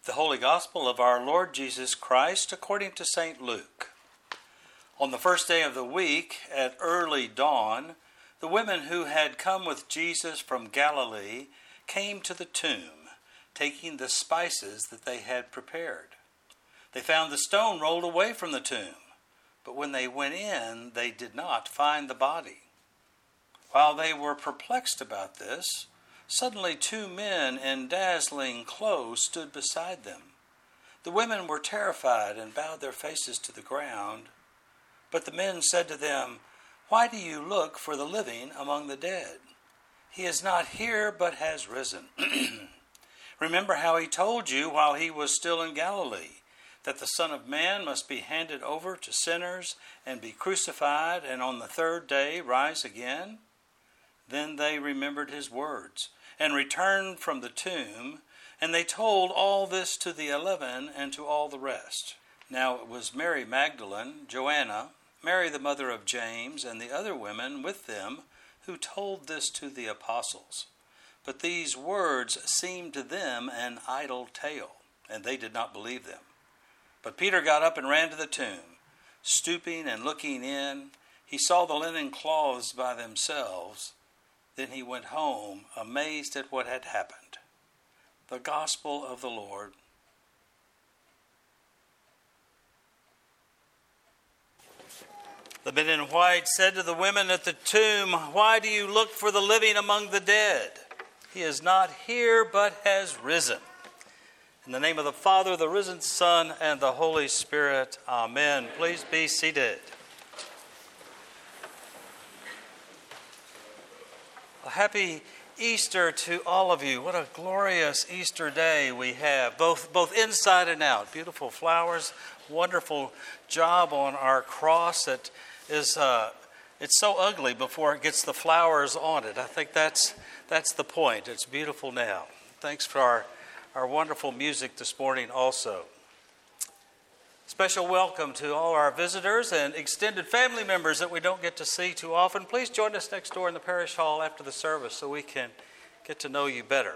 The Holy Gospel of our Lord Jesus Christ according to St. Luke. On the first day of the week, at early dawn, the women who had come with Jesus from Galilee came to the tomb, taking the spices that they had prepared. They found the stone rolled away from the tomb, but when they went in, they did not find the body. While they were perplexed about this, suddenly 2 men in dazzling clothes stood beside them. The women were terrified and bowed their faces to the ground. But the men said to them, "Why do you look for the living among the dead? He is not here, but has risen. Remember how he told you while he was still in Galilee, that the Son of Man must be handed over to sinners and be crucified, and on the 3rd day rise again?" Then they remembered his words and returned from the tomb, and they told all this to the 11 and to all the rest. Now it was Mary Magdalene, Joanna, Mary the mother of James, and the other women with them who told this to the apostles. But these words seemed to them an idle tale, and they did not believe them. But Peter got up and ran to the tomb. Stooping and looking in, he saw the linen cloths by themselves. Then he went home, amazed at what had happened. The Gospel of the Lord. The men in white said to the women at the tomb, "Why do you look for the living among the dead? He is not here, but has risen." In the name of the Father, the risen Son, and the Holy Spirit. Amen. Please be seated. A happy Easter to all of you. What a glorious Easter day we have, both inside and out. Beautiful flowers, wonderful job on our cross. It is it's so ugly before it gets the flowers on it. I think that's the point. It's beautiful now. Thanks for our wonderful music this morning also. Special welcome to all our visitors and extended family members that we don't get to see too often. Please join us next door in the parish hall after the service so we can get to know you better.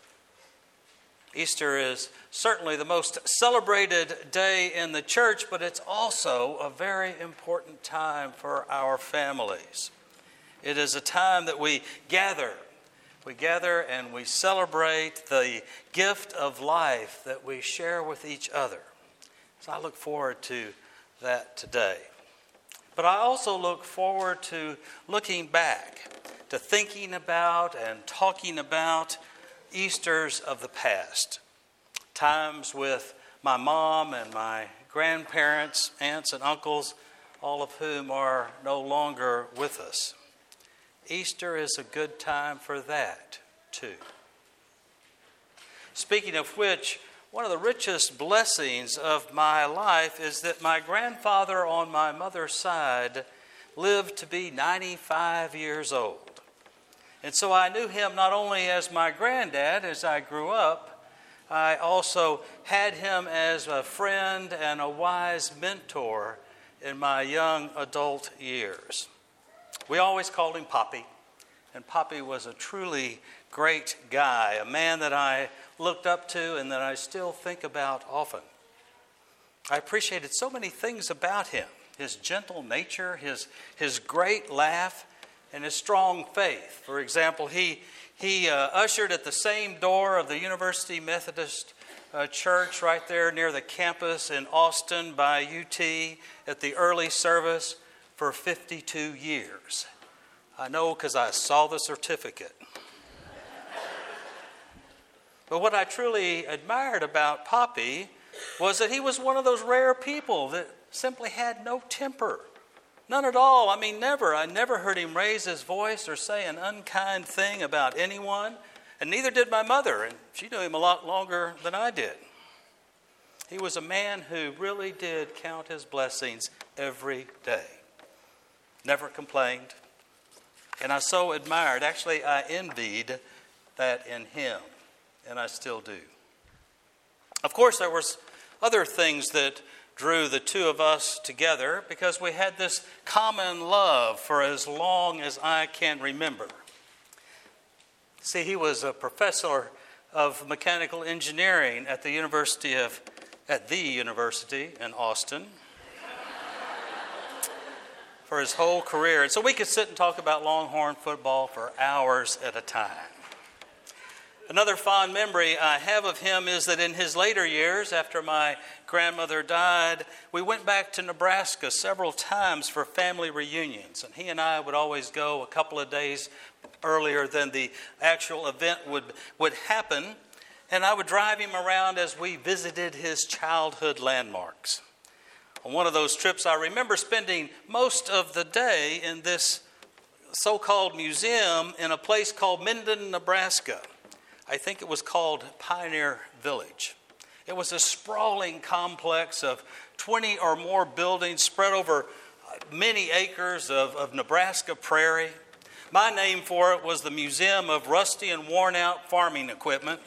Easter is certainly the most celebrated day in the church, but it's also a very important time for our families. It is a time that we gather. We gather and we celebrate the gift of life that we share with each other. So I look forward to that today. But I also look forward to looking back, to thinking about and talking about Easters of the past. Times with my mom and my grandparents, aunts and uncles, all of whom are no longer with us. Easter is a good time for that too. Speaking of which, one of the richest blessings of my life is that my grandfather on my mother's side lived to be 95 years old. And so I knew him not only as my granddad as I grew up, I also had him as a friend and a wise mentor in my young adult years. We always called him Poppy, and Poppy was a truly great guy, a man that I looked up to and that I still think about often. I appreciated so many things about him: his gentle nature, his great laugh, and his strong faith. For example, he ushered at the same door of the University Methodist Church right there near the campus in Austin by UT at the early service for 52 years. I know because I saw the certificate. But what I truly admired about Poppy was that he was one of those rare people that simply had no temper. None at all. I mean, never. I never heard him raise his voice or say an unkind thing about anyone. And neither did my mother. And she knew him a lot longer than I did. He was a man who really did count his blessings every day. Never complained. And I so admired, actually I envied that in him. And I still do. Of course, there was other things that drew the two of us together because we had this common love for as long as I can remember. See, he was a professor of Mechanical Engineering at the University in Austin for his whole career. And so we could sit and talk about Longhorn football for hours at a time. Another fond memory I have of him is that in his later years, after my grandmother died, we went back to Nebraska several times for family reunions. And he and I would always go a couple of days earlier than the actual event would happen. And I would drive him around as we visited his childhood landmarks. On one of those trips, I remember spending most of the day in this so-called museum in a place called Minden, Nebraska. I think it was called Pioneer Village. It was a sprawling complex of 20 or more buildings spread over many acres of Nebraska prairie. My name for it was the Museum of Rusty and Worn Out Farming Equipment,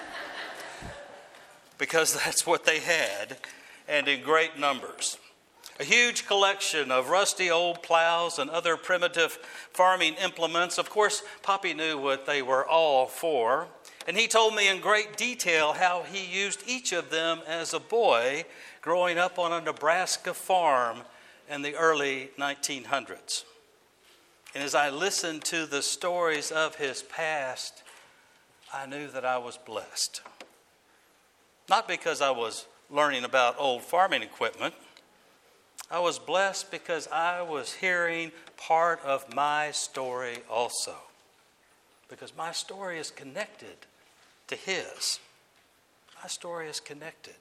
because that's what they had, and in great numbers. A huge collection of rusty old plows and other primitive farming implements. Of course, Poppy knew what they were all for. And he told me in great detail how he used each of them as a boy growing up on a Nebraska farm in the early 1900s. And as I listened to the stories of his past, I knew that I was blessed. Not because I was learning about old farming equipment. I was blessed because I was hearing part of my story also. Because my story is connected to his. My story is connected.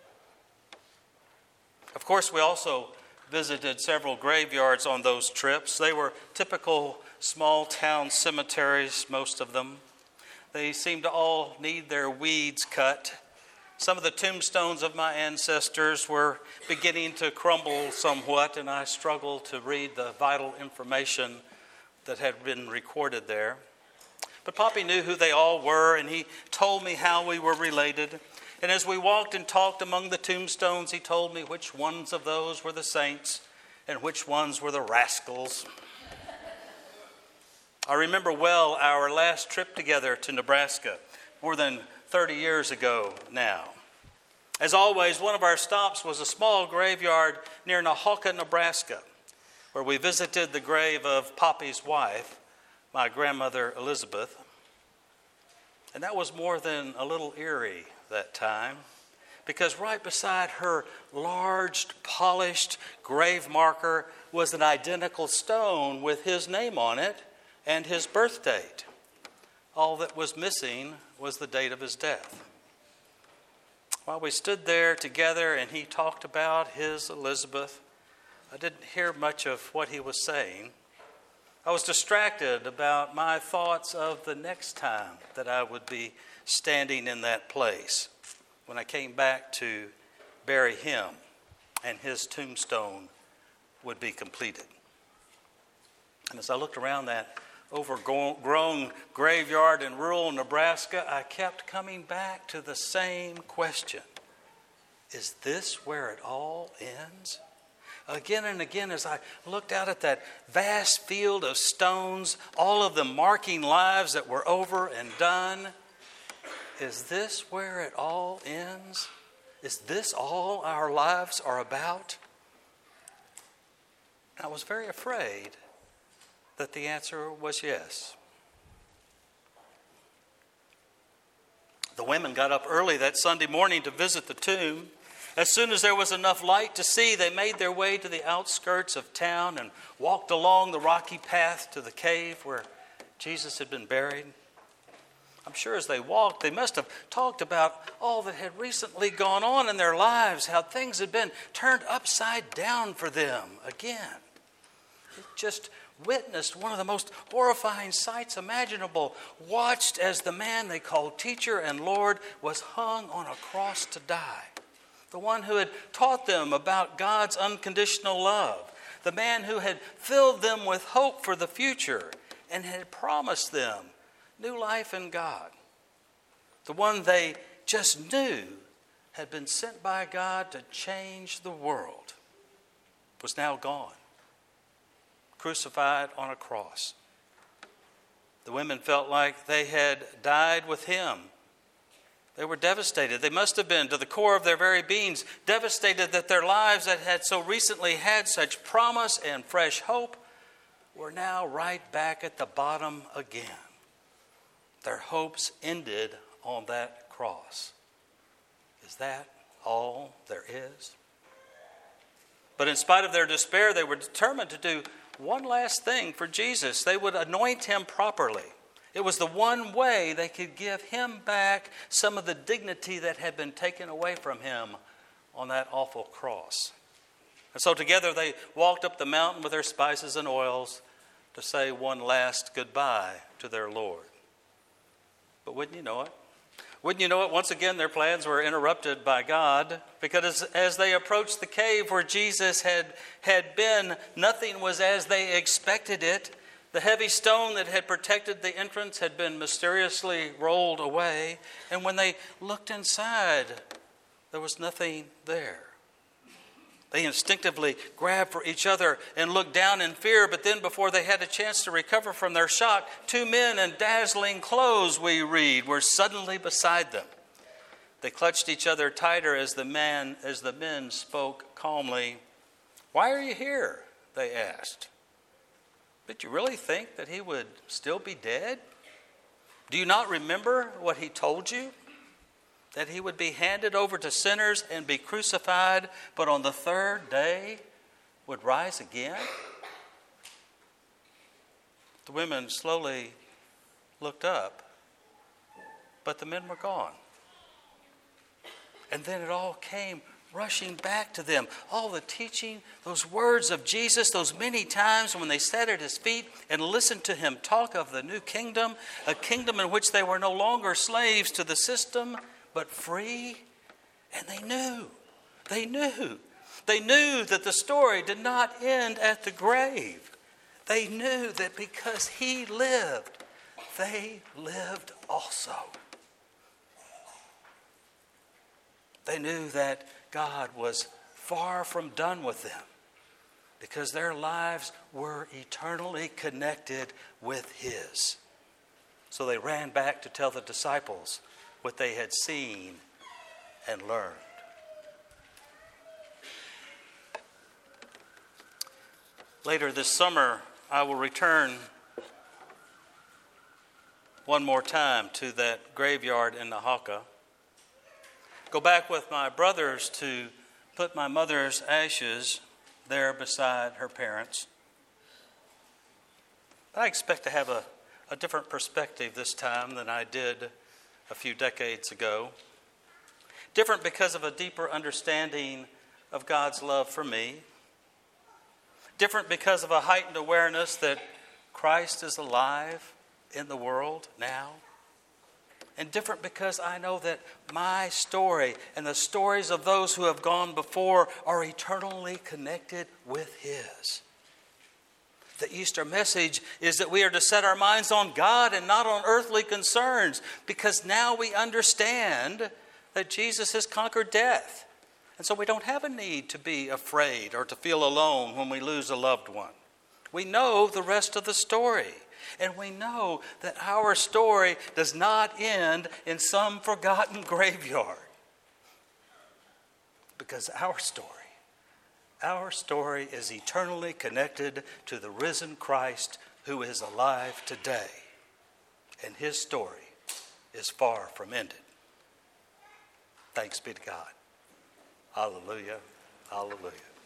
Of course, we also visited several graveyards on those trips. They were typical small town cemeteries, most of them. They seemed to all need their weeds cut. Some of the tombstones of my ancestors were beginning to crumble somewhat, and I struggled to read the vital information that had been recorded there. But Poppy knew who they all were, and he told me how we were related. And as we walked and talked among the tombstones, he told me which ones of those were the saints and which ones were the rascals. I remember well our last trip together to Nebraska, more than 30 years ago now. As always, one of our stops was a small graveyard near Nahawka, Nebraska, where we visited the grave of Poppy's wife, my grandmother Elizabeth. And that was more than a little eerie that time, because right beside her large, polished grave marker was an identical stone with his name on it and his birth date. All that was missing was the date of his death. While we stood there together and he talked about his Elizabeth, I didn't hear much of what he was saying. I was distracted about my thoughts of the next time that I would be standing in that place when I came back to bury him and his tombstone would be completed. And as I looked around that overgrown graveyard in rural Nebraska, I kept coming back to the same question. Is this where it all ends? Again and again, as I looked out at that vast field of stones, all of them marking lives that were over and done, is this where it all ends? Is this all our lives are about? I was very afraid that the answer was yes. The women got up early that Sunday morning to visit the tomb. As soon as there was enough light to see, they made their way to the outskirts of town and walked along the rocky path to the cave where Jesus had been buried. I'm sure as they walked, they must have talked about all that had recently gone on in their lives, how things had been turned upside down for them again. They just witnessed one of the most horrifying sights imaginable, watched as the man they called teacher and Lord was hung on a cross to die. The one who had taught them about God's unconditional love. The man who had filled them with hope for the future and had promised them new life in God. The one they just knew had been sent by God to change the world was now gone, crucified on a cross. The women felt like they had died with him They were devastated. They must have been, to the core of their very beings, devastated that their lives that had so recently had such promise and fresh hope were now right back at the bottom again. Their hopes ended on that cross. Is that all there is? But in spite of their despair, they were determined to do one last thing for Jesus. They would anoint him properly. It was the one way they could give him back some of the dignity that had been taken away from him on that awful cross. And so together they walked up the mountain with their spices and oils to say one last goodbye to their Lord. But wouldn't you know it? Wouldn't you know it, once again their plans were interrupted by God, because as they approached the cave where Jesus had been, nothing was as they expected it. The heavy stone that had protected the entrance had been mysteriously rolled away, and when they looked inside, there was nothing there. They instinctively grabbed for each other and looked down in fear, but then before they had a chance to recover from their shock, two men in dazzling clothes, we read, were suddenly beside them. They clutched each other tighter as the men spoke calmly. "Why are you here?" they asked. "Did you really think that he would still be dead? Do you not remember what he told you? That he would be handed over to sinners and be crucified, but on the third day would rise again?" The women slowly looked up, but the men were gone. And then it all came rushing back to them. All the teaching, those words of Jesus, those many times when they sat at his feet and listened to him talk of the new kingdom, a kingdom in which they were no longer slaves to the system, but free. And they knew that the story did not end at the grave. They knew that because he lived, they lived also. They knew that God was far from done with them because their lives were eternally connected with his. So they ran back to tell the disciples what they had seen and learned. Later this summer, I will return one more time to that graveyard in Nahaka. Go back with my brothers to put my mother's ashes there beside her parents. I expect to have a different perspective this time than I did a few decades ago. Different because of a deeper understanding of God's love for me. Different because of a heightened awareness that Christ is alive in the world now. And different because I know that my story and the stories of those who have gone before are eternally connected with his. The Easter message is that we are to set our minds on God and not on earthly concerns, because now we understand that Jesus has conquered death. And so we don't have a need to be afraid or to feel alone when we lose a loved one. We know the rest of the story. And we know that our story does not end in some forgotten graveyard. Because our story is eternally connected to the risen Christ who is alive today. And his story is far from ended. Thanks be to God. Hallelujah. Hallelujah.